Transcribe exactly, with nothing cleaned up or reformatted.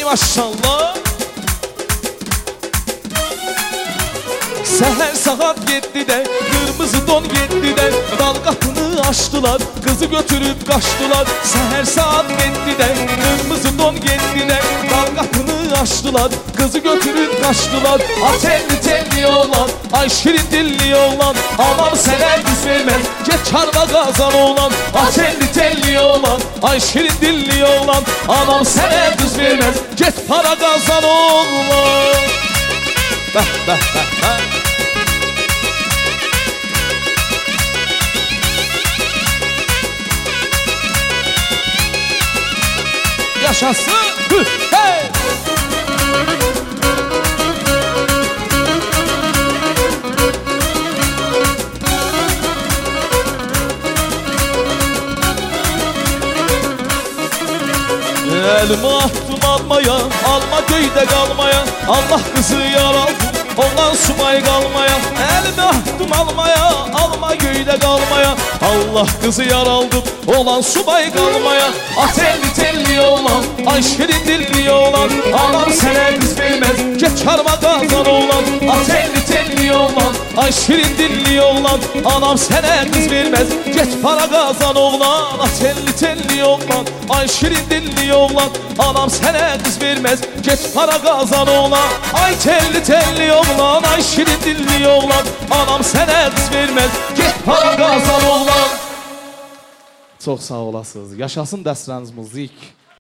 maşallah. Seher saat yedide, kırmızı don yedide, dal kapını açtılar, kızı götürüp kaçtılar. Seher saat yedide, kırmızı don yedide, dal kapını açtılar, kızı götürüp kaçtılar. A telli telli oğlan, ay şirin dilli oğlan, anam sana kız vermez, geç çarma kazan oğlan. A telli telli oğlan, ay şirin dilli oğlan, anam sana kız vermez, geç para kazan oğlan. Beh beh beh beh. Yaşasın! Hı, hey! Elimi attım almaya, alma köyde kalmaya, Allah kızı yaraldı, ondan subay kalmaya. Elimi attım almaya, alma köyde kalmaya, Allah kızı yaraldı, olan subay kalmaya. A telli telli oğlan, ay şirin dilli oğlan, anam sana kız vermez, geç çarma kazan oğlan. A telli telli oğlan, ay şirin dilli oğlan, anam sana kız vermez, geç para kazan oğlan. A telli telli oğlan, ay şirin dilli oğlan, anam sana kız vermez, geç para kazan oğlan. Ay telli telli oğlan, ay şirin dilli oğlan, anam sana kız vermez, geç para kazan oğlan. Çox sağ olasınız. Yaşasın dəstəniz müzik.